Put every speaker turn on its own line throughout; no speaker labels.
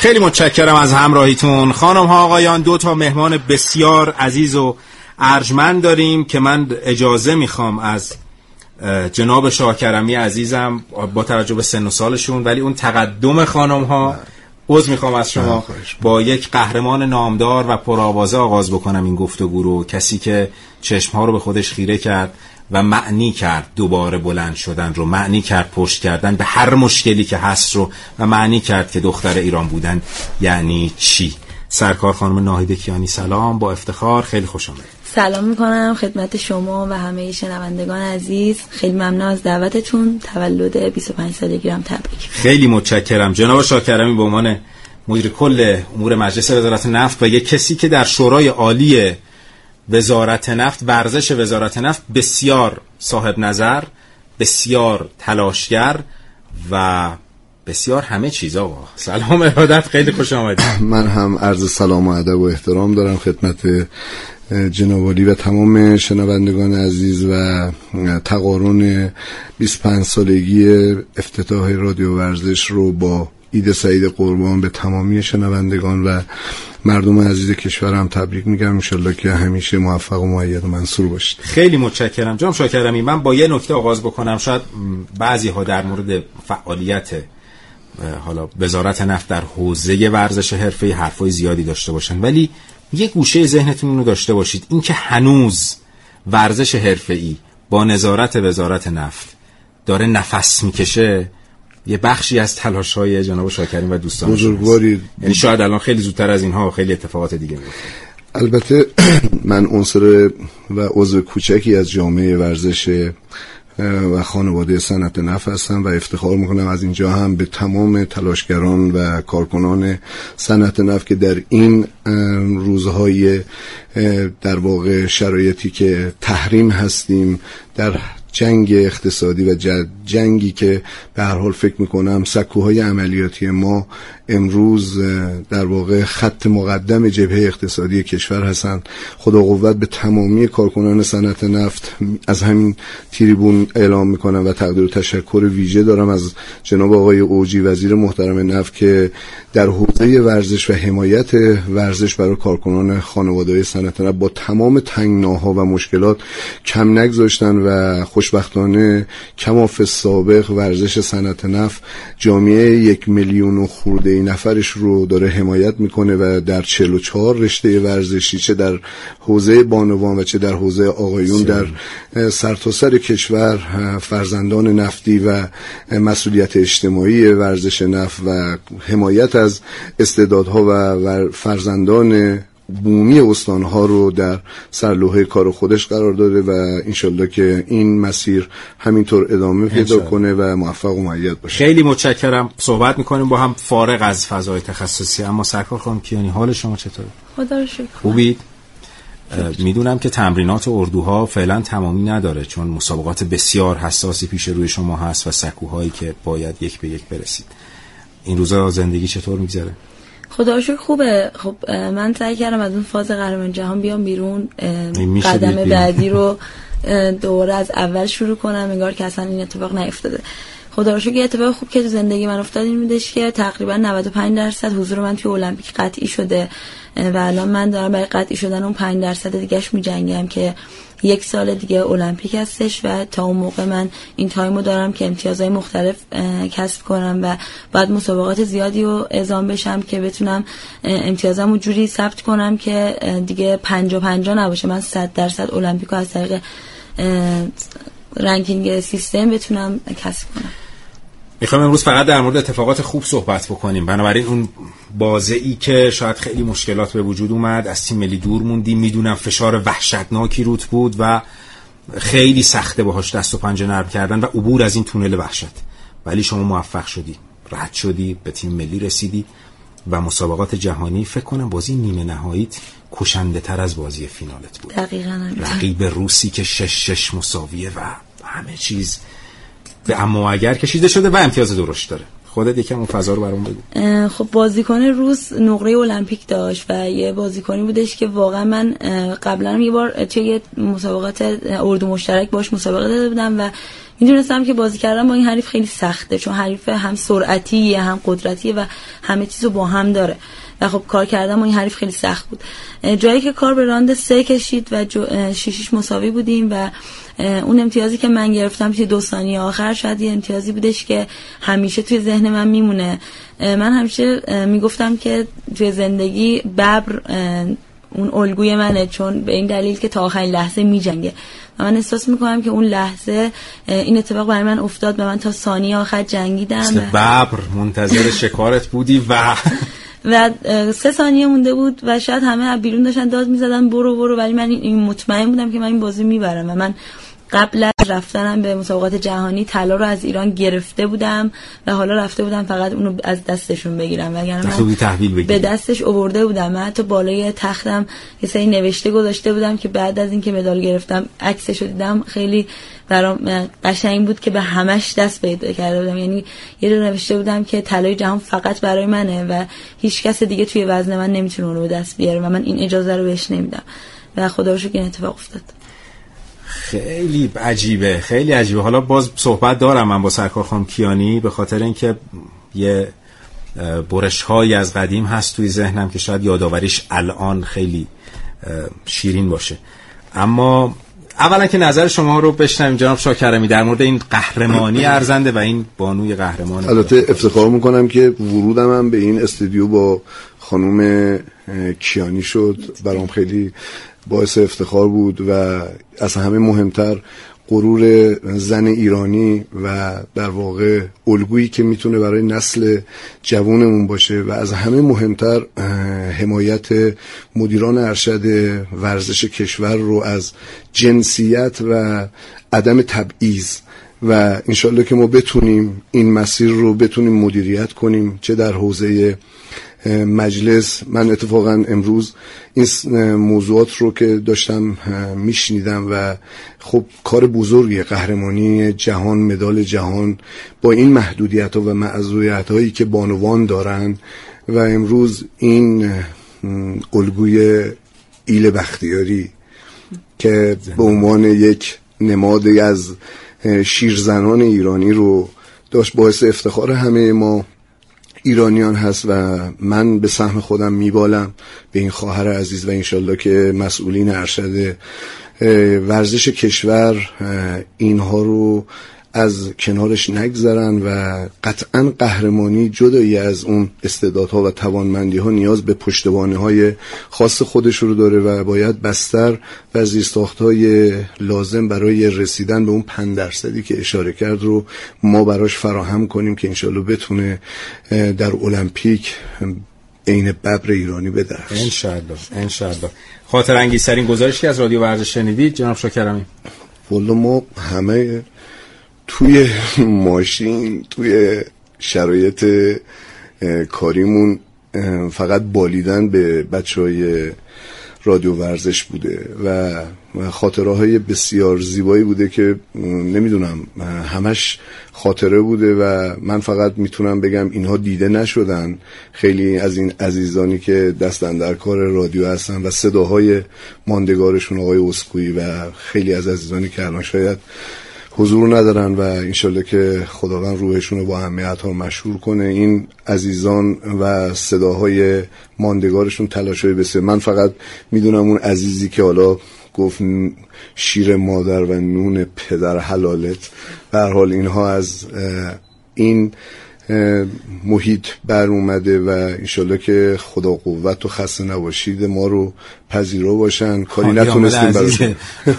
خیلی متشکرم از همراهیتون خانم ها آقایان. 2 مهمان بسیار عزیز و ارجمند داریم که من اجازه میخوام از جناب شاکرمی عزیزم با توجه به سن و سالشون ولی اون تقدم خانم ها عذر میخوام از شما با یک قهرمان نامدار و پرآوازه آغاز بکنم این گفتگو رو. کسی که چشمها رو به خودش خیره کرد و معنی کرد دوباره بلند شدن رو، معنی کرد پشت کردن به هر مشکلی که هست رو و معنی کرد که دختر ایران بودن یعنی چی. سرکار خانم ناهید کیانی سلام، با افتخار خیلی خوش آمدید.
سلام میکنم خدمت شما و همه شنوندگان عزیز. خیلی ممنون از دعوتتون. تولد 25 سالگی رو تبریک.
خیلی متشکرم. جناب شاکرمی به عنوان مدیر کل امور مجلس وزارت نفت و یک کسی که در شورای عالی وزارت نفت، ورزش وزارت نفت بسیار صاحب نظر، بسیار تلاشگر و بسیار همه چیز. آقا سلام ارادت، خیلی خوش آمدید.
من هم عرض سلام و ادب و احترام دارم خدمت جناب عالی و تمام شنوندگان عزیز و تقارن 25 سالگی افتتاح رادیو ورزش رو با عید سعید قربان به تمامی شنوندگان و مردم عزیز کشورم تبریک میگم. انشالله که همیشه موفق و مؤید و منصور باشید.
خیلی متشکرم جناب شاکرمی. من با یه نکته آغاز بکنم. شاید بعضی ها در مورد فعالیت حالا وزارت نفت در حوزه ورزش حرفه‌ای حرفای زیادی داشته باشن ولی یه گوشه ذهنتون رو داشته باشید این که هنوز ورزش حرفه‌ای با نظارت وزارت نفت داره نفس میکشه. یه بخشی از تلاش‌های جناب شاکرمی و دوستان
بزرگواری، یعنی
شاید الان خیلی زودتر از اینها خیلی اتفاقات دیگه میفته.
البته من عنصر و عضو کوچکی از جامعه ورزش و خانواده صنعت نفت هستم و افتخار میکنم از اینجا هم به تمام تلاشگران و کارکنان صنعت نفت که در این روزهای در واقع شرایطی که تحریم هستیم، در جنگ اقتصادی و جنگی که به هر حال فکر میکنم سکوهای عملیاتی ما امروز در واقع خط مقدم جبهه اقتصادی کشور هستند. خدا قوت به تمامی کارکنان صنعت نفت. از همین تریبون اعلام میکنم و تقدیر و تشکر ویژه دارم از جناب آقای اوجی وزیر محترم نفت که در حوزه ورزش و حمایت ورزش برای کارکنان خانواده صنعت نفت با تمام تنگناها و مشکلات کم نگذاشتن و خوشبختانه کماف سابق ورزش صنعت نفت جامعه 1 میلیون خورده نفرش رو داره حمایت میکنه و در 44 رشته ورزشی چه در حوزه بانوان و چه در حوزه آقایون در سرتاسر کشور فرزندان نفتی و مسئولیت اجتماعی ورزش نفت و حمایت از استعدادها و فرزندان بومی استانها رو در سرلوحه کار خودش قرار داده و انشالله که این مسیر همینطور ادامه پیدا کنه و موفق و مؤید باشه.
خیلی متشکرم. صحبت میکنیم با هم فارغ از فضای تخصصی. اما سرکار خانم کیانی حال شما چطوره؟
خدا رو شکر.
خوبید؟ میدونم که تمرینات اردوها فعلا تمامی نداره چون مسابقات بسیار حساسی پیش روی شما هست و سکوهایی که باید یک به یک برسید. این روزا زندگی چطور میگذره؟
خدا رو شکر خوبه. خب من سعی کردم از اون فاز قهرمان جهان بیام بیرون، قدم بعدی رو دوباره از اول شروع کنم انگار که اصلا این اتفاق نیفتاده. خدا رو شکر یه اتفاق خوب که تو زندگی من افتاد این بودش که تقریبا 95% حضور من توی المپیک قطعی شده و الان من دارم برای قطعی شدن اون 5% دیگه‌اش می‌جنگم که 1 سال دیگه المپیک هستش و تا اون موقع من این تایمو دارم که امتیازهای مختلف کسب کنم و بعد مسابقات زیادی رو اعزام بشم که بتونم امتیازمو جوری ثبت کنم که دیگه 50-50 نباشه. من 100% المپیکو از طریق رنکینگ سیستم بتونم کسب کنم.
میخوام امروز فقط در مورد اتفاقات خوب صحبت بکنیم. بنابراین اون بازی که شاید خیلی مشکلات به وجود اومد، از تیم ملی دور موندیم، میدونم فشار وحشتناکی روت بود و خیلی سخته باهاش دست و پنجه نرم کردن و عبور از این تونل وحشت، ولی شما موفق شدی، رد شدی، به تیم ملی رسیدی و مسابقات جهانی فکر کنم بازی نیمه نهاییت کشنده تر از بازی فینالت بود.
دقیقاً.
رقیب روسی که 6-6 مساویه و همه چیز به اما اگر کشیده شده و امتیاز درشت داره. خودت یکم اون فضا رو برام بگو.
خب بازیکن روس نقره المپیک داشت و یه بازیکنی بودش که واقعا من قبلا یه بار توی مسابقات اردو مشترک باش مسابقه داده بودم و میدونستم که بازی کردن با این حریف خیلی سخته، چون حریف هم سرعتیه هم قدرتیه و همه چیزو با هم داره و خب کار کردن با این حریف خیلی سخت بود. جایی که کار به راند 3 کشید و 6 مساوی بودیم و اون امتیازی که من گرفتم توی 2 ثانیه آخر شاید یه امتیازی بودش که همیشه توی ذهن من میمونه. من همیشه میگفتم که توی زندگی ببر اون الگوی منه، چون به این دلیل که تا آخرین لحظه میجنگه و من احساس میکنم که اون لحظه این اتفاق برای من افتاد و من تا ثانیه آخر جنگیدم.
مثل ببر منتظر شکارت بودی و
3 ثانیه مونده بود و شاید همه بیرون داشتن داد میزدن برو برو، ولی من این مطمئن بودم که من این بازی میبرم و من قبل از رفتنم به مسابقات جهانی طلا رو از ایران گرفته بودم و حالا رفته بودم فقط اونو از دستشون بگیرم، وگرنه من
تحویل بگیرم.
به دستش آورده بودم. من حتی بالای تختم یه سری نوشته گذاشته بودم که بعد از اینکه مدال گرفتم عکسشو دیدم خیلی برام قشنگ بود که به همش دست پیدا کرده بودم. یعنی یه جور نوشته بودم که طلای جهان فقط برای منه و هیچ کس دیگه توی وزن من نمیتونه اون رو به دست بیاره و من این اجازه رو بهش نمیدم و خدا رو شکر این اتفاق افتاد.
خیلی عجیبه، خیلی عجیبه. حالا باز صحبت دارم من با سرکار خانم کیانی، به خاطر اینکه یه برش‌هایی از قدیم هست توی ذهنم که شاید یادآوریش الان خیلی شیرین باشه. اما اولا که نظر شما رو بشنویم جناب شاکرمی در مورد این قهرمانی ارزنده و این بانوی قهرمان.
البته افتخار میکنم که ورودم هم به این استودیو با خانم کیانی شد، برام خیلی باعث افتخار بود و از همه مهمتر غرور زن ایرانی و در واقع الگویی که میتونه برای نسل جوانمون باشه و از همه مهمتر حمایت مدیران ارشد ورزش کشور رو از جنسیت و عدم تبعیض و انشالله که ما بتونیم این مسیر رو بتونیم مدیریت کنیم، چه در حوزه مجلس. من اتفاقا امروز این موضوعات رو که داشتم میشنیدم و خب کار بزرگی، قهرمانی جهان، مدال جهان با این محدودیت ها و معذوریت هایی که بانوان دارن و امروز این الگوی ایل بختیاری که به عنوان یک نمادی از شیرزنان ایرانی رو داشت، باعث افتخار همه ما ایرانیان هست و من به سهم خودم میبالم به این خواهر عزیز و انشالله که مسئولین ارشد ورزش کشور اینها رو از کنارش نگذارن و قطعا قهرمانی جدایی از اون استعدادها و توانمندی‌ها نیاز به پشتوانه‌های خاص خودش رو داره و باید بستر و زیرساخت‌های لازم برای رسیدن به اون 5% که اشاره کرد رو ما براش فراهم کنیم که انشالله بتونه در المپیک عین ببر ایرانی بدرخشه.
انشالله. خاطر انگیزترین گزارشی که از رادیو ورزش شنیدید جناب شاکرمی؟
والا ما همه توی ماشین، توی شرایط کاریمون فقط بالیدن به بچهای رادیو ورزش بوده و خاطره‌های بسیار زیبایی بوده که نمیدونم همش خاطره بوده و من فقط میتونم بگم اینها دیده نشدن. خیلی از این عزیزانی که دستن در کار رادیو هستن و صداهای ماندگارشون آقای اسکویی و خیلی از عزیزانی که الان شاید حضور ندارن و انشالله که خداوند روحشون رو با اهمیت ها مشهور کنه. این عزیزان و صداهای ماندگارشون تلاشای بسیار. من فقط میدونم اون عزیزی که حالا گفت شیر مادر و نون پدر حلالت، به هر حال اینها از این محیط بر اومده و انشالله که خدا قوت و خسته نباشید ما رو پذیرا باشن. کاری نتونستیم براشون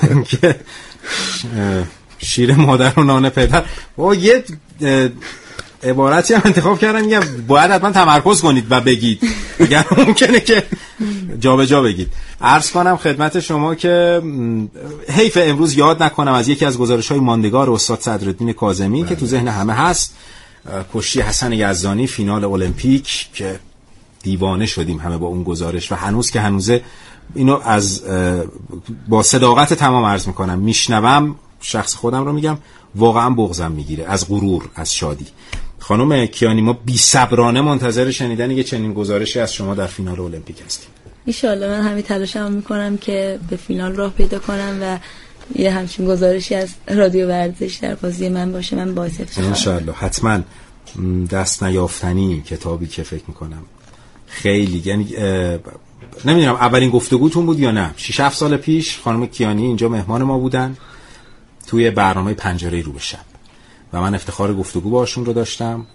شیر مادر و نان پدر. و یه عبارتی هم انتخاب کردم میگم باید حتما تمرکز کنید و بگید، اگر ممکنه که جا به جا بگید. عرض کنم خدمت شما که حیف امروز یاد نکنم از یکی از گزارش‌های ماندگار استاد صدرالدین کاظمی که تو ذهن همه هست، کشتی حسن یزدانی فینال المپیک که دیوانه شدیم همه با اون گزارش و هنوز که هنوزه اینو از با صداقت تمام عرض میکنم میشنوم، شخص خودم رو میگم، واقعا بغضم میگیره از غرور، از شادی. خانم کیانی ما بی‌صبرانه منتظر شنیدن یه چنین گزارشی از شما در فینال المپیک هستیم.
ان شاءالله من همین تلاشمو میکنم که به فینال راه پیدا کنم و یه همچین گزارشی از رادیو ورزش در بازی من باشه، من باعث افتخارم.
انشالله. حتما دست نیافتنی کتابی که فکر میکنم خیلی، یعنی نمیدونم اولین گفتگوتون بود یا نه، 6-7 سال پیش خانم کیانی اینجا مهمان ما بودن توی برنامه پنجره رو به شب و من افتخار گفتگو باشون رو داشتم.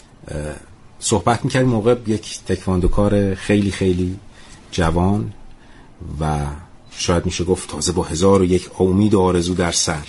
صحبت میکردیم موقع یک تکواندوکار خیلی خیلی جوان و شاید میشه گفت تازه با 1001 امید و آرزو در سر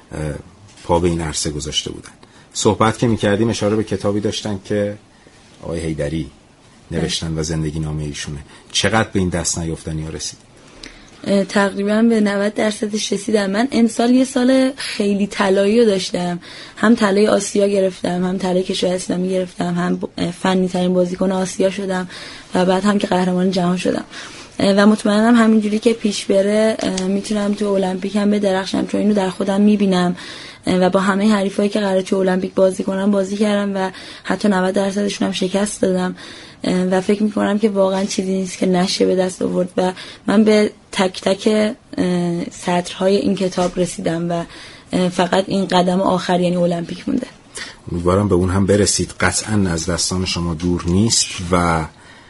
پا به این عرصه گذاشته بودن. صحبت که میکردیم اشاره به کتابی داشتن که آقای حیدری نوشتن و زندگی نامه ایشونه. چقدر به این دست نیافتنی ها رسید؟
تقریبا به 90% رسیدم. من امسال یه سال خیلی طلایی رو داشتم، هم طلای آسیا گرفتم، هم طلای کشور اسلامی گرفتم، هم فنی ترین بازیکن آسیا شدم و بعد هم که قهرمان جهان شدم و مطمئنم همینجوری که پیش بره میتونم تو المپیک هم بدرخشم، چون اینو در خودم میبینم و با همه حریفایی که قراره تو المپیک بازی کنم بازی کردم و حتی 90%شون هم شکست دادم و فکر میکنم که واقعا چیزی نیست که نشه به دست آورد و من به تک تک سطرهای این کتاب رسیدم و فقط این قدم آخر یعنی المپیک مونده.
امیدوارم به اون هم برسید. قطعا از دستان شما دور نیست و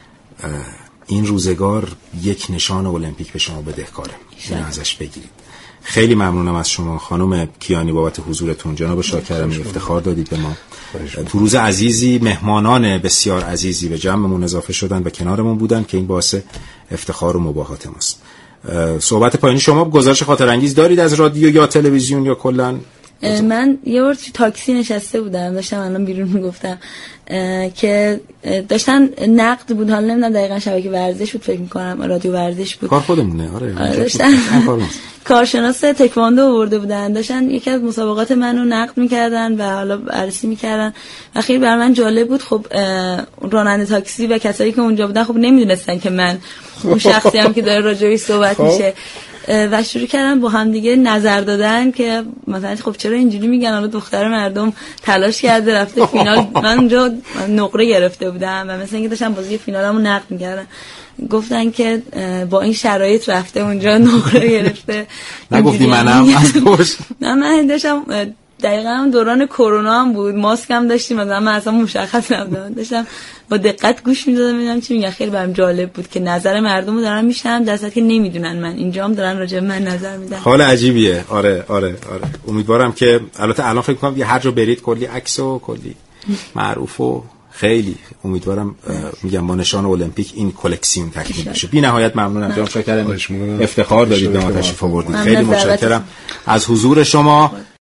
این روزگار یک نشان المپیک به شما بدهکاره، اینو ازش بگیرید. خیلی ممنونم از شما خانم کیانی بابت حضورتون. جناب شاکرمی افتخار دادید به ما. تو روز عزیزی مهمانان بسیار عزیزی به جمعمون اضافه شدن و کنارمون بودن که این باعث افتخار و مباهات ماست. صحبت پایانی شما گزارش خاطر انگیز دارید از رادیو یا تلویزیون یا کلا؟
من یه بار تو تاکسی نشسته بودم، داشتم الان بیرون میگفتم که داشتن نقد بود، حالا نمیدونم دقیقاً شبکه ورزش بود، فکر می‌کنم رادیو ورزش بود،
کار خودمونه. آره
داشتن کارشناس تکواندو آورده بودن، داشتن یکی از مسابقات منو نقد می‌کردن و حالا بررسی می‌کردن و خیلی برای من جالب بود. خب راننده تاکسی و کسایی که اونجا بودن خب نمیدونستن که من اون شخصی ام که داره راجعش صحبت میشه و شروع کردن با هم دیگه نظر دادن که مثلا خب چرا اینجوری میگن، حالا دختر مردم تلاش کرده رفته فینال، من اونجا نقره گرفته بودم و مثلا اینکه داشتم بازی فینالمو نقد میکردن، گفتن که با این شرایط رفته اونجا نقره گرفته.
نگفتی منم از پشت؟
نه من داشتم دقیقاً دوران کرونا هم بود، ماسک هم داشتیم، مثلا من اصلا مشخص نبودم، داشتم با دقت گوش میدادم ببینم چی میگن. خیلی برام جالب بود که نظر مردمو دارن میشنم در صورتی که نمیدونن من اینجا هم دارن راجع به من نظر میدن.
حال عجیبیه. آره. امیدوارم که البته الان فکر کنم هر جا برید کلی عکس و کلی معروف و خیلی امیدوارم میگم با نشان المپیک این کلکسیون تکمیل بشه. بی نهایت ممنونم جناب شاکرمی، افتخار دادید به ما تشریف آوردید. خیلی متشکرم از حضور شما.